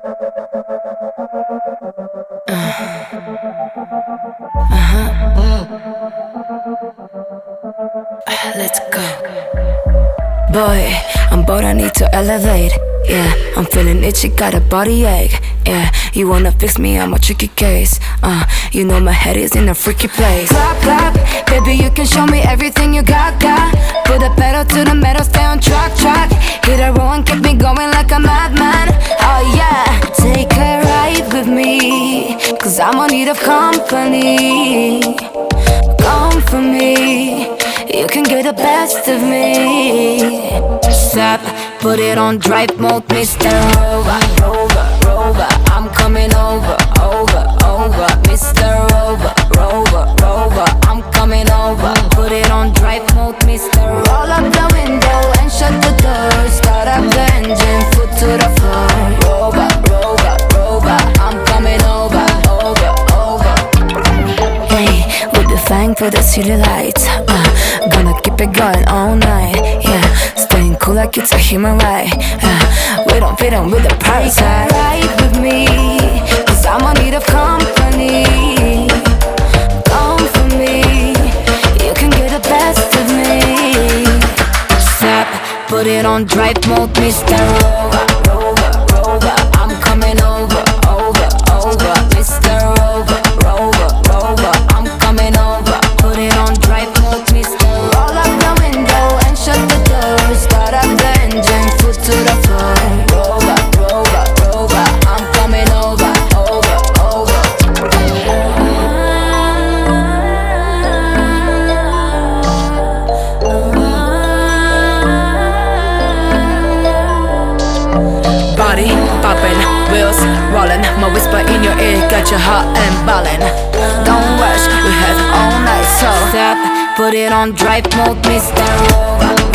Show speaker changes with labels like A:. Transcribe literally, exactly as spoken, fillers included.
A: Let's go. Boy, I'm bored, I need to elevate. Yeah, I'm feeling itchy, got a body ache. Yeah, you wanna fix me, I'm a tricky case. Uh, you know my head is in a freaky place. Clap, clap, baby, you can show me everything you got, got. Put the pedal to the metal, stay on track, track. Hit a roll and keep me going like a madman. Oh yeah, take a ride with me, cause I'm in need of company. Come for me, you can get the best of me. Stop, put it on drive mode, Mister Rover, Rover, Rover. I'm coming over, over, over, Mister Rover, Rover, Rover. I'm coming over, put it on drive mode, Mister Roll up the window and shut the door. Start up the engine, foot to the floor. Rover, Rover, Rover. I'm coming over, over, over. Hey, with the fang for the city lights. uh, Gonna keep it going all night. Yeah, staying cool like it's a human right. uh, We don't fit in with the price tag. Ride with me, cause I'm in need of company. Come for me, you can get the best of me. Stop, put it on drive mode, Mister Rover, Rover, Rover. I'm coming over, over, over, Mister Rover, Rover, Rover. I'm coming over, put it on drive mode, Mister Roll up the window and shut the door. Start up the engine, foot to the floor. Rover, Rover, Rover. I'm coming over, over, over. Body popping, wheels rolling, my whisper in your ear, got your heart and ballin'. Don't rush, we have all night, so stop, put it on drive mode, Mister Rover.